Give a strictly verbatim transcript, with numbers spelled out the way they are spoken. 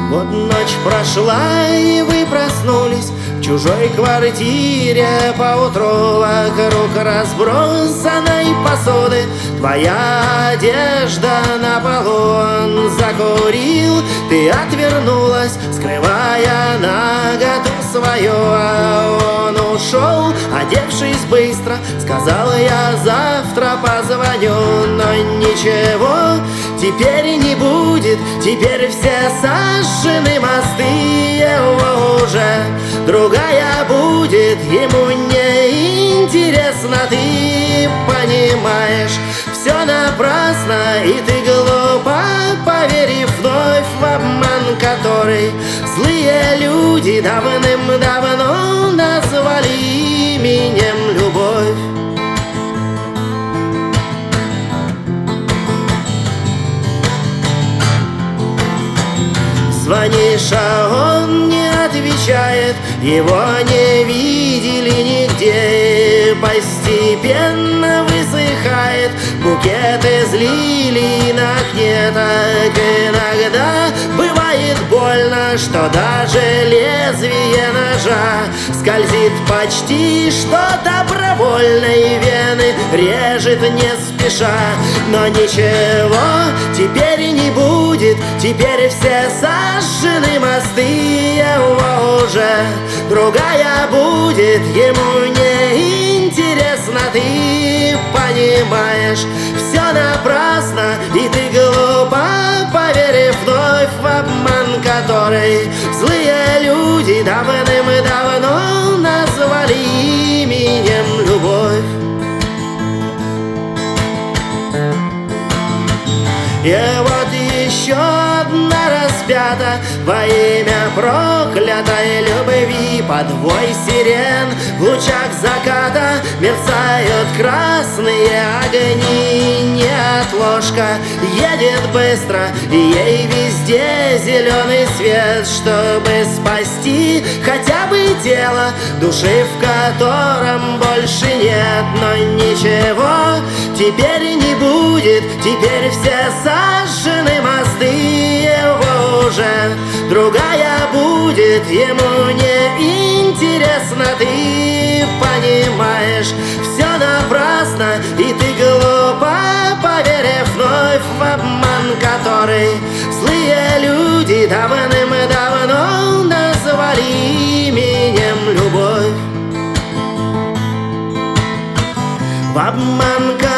Вот ночь прошла, и вы проснулись в чужой квартире поутру. Вокруг разбросанной посуды твоя одежда на полу. Он закурил, ты отвернулась, скрывая наготу свою. А он ушел, одевшись быстро, сказал: я завтра позвоню. Но ничего теперь не будет, теперь все сожжены мосты. Его уже другая будет, ему не интересно. Ты понимаешь, все напрасно, и ты глупо, поверив вновь в обман, который злые люди давным-давно назвали именем любовь. Звонишь, а он не отвечает, его не видели нигде. И постепенно высыхает букет из лилий на окне. Так иногда бывает больно, что даже лезвие ножа скользит почти что добровольной вены, режет не спеша. Но ничего теперь не будет, теперь все сожжены мосты. Его уже другая будет, ему не интересно. Ты понимаешь, все напрасно, и ты глупо, поверив вновь в обман, который злые люди давным-давно назвали именем любовь. И вот еще одна распята во имя проклятой любви. Под вой сирен в лучах заката мерцают красные огни. Неотложка едет быстро, и ей везде зеленый свет, чтобы спасти хотя бы тело, души в котором больше нет. Но ничего теперь не будет, теперь все сожжены мосты. Его уже другая будет, ему не интересно. Ты понимаешь, все напрасно, и ты глупо, поверив вновь в обман, который злые люди давным-давно назвали именем любовь. В обман,